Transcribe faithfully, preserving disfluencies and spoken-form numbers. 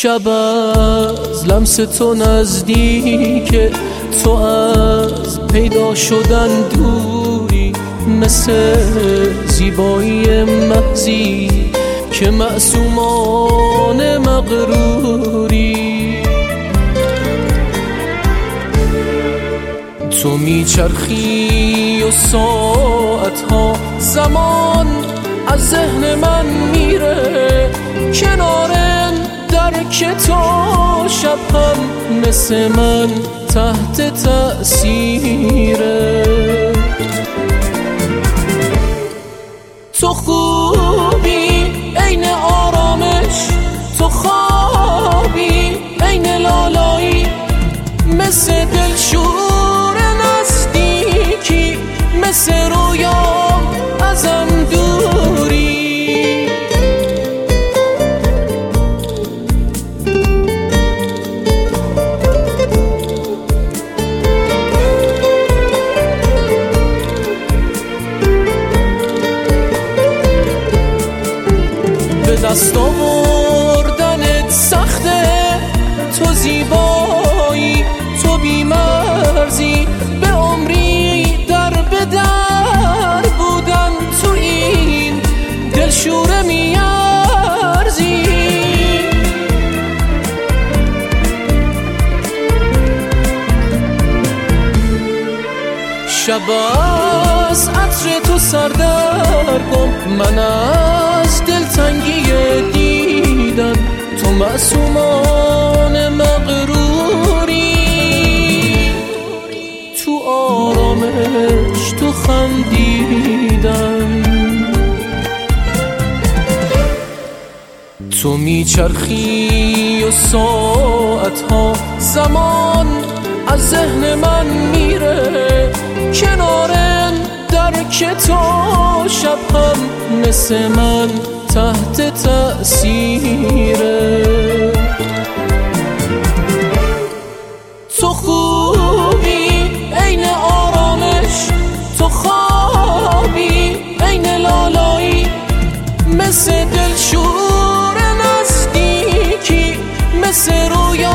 شب از لمس تو نزدیک تو، از پیدا شدن دوری، مثل زیبایی محضی که معصومان مغروری. تو میچرخی و ساعتها زمان از ذهن من میره کنار در که تو شب هم مثل من تحت تأثیره. تو خوبی عین آرامش، تو خوابی عین لالایی، مثل دلشور نزدیکی، مثل رویام ازم دوری. به دست آوردنت سخته، تو زیبایی، تو بی‌مرزی، به عمری در به در بودن تو این دلشوره میارزی. شب از عطر تو سردرگم، من از دلتنگی دیدن تو معصومان مغروری. تو آرامش تو خندیدن، تو میچرخی و ساعتها زمان از ذهن من میره کنار در که تو شب هم مثل من تحت تأثیره. تو خوبی عین آرامش، تو خوابی عین لالایی، مثل دلشور نزدیکی، مثل روی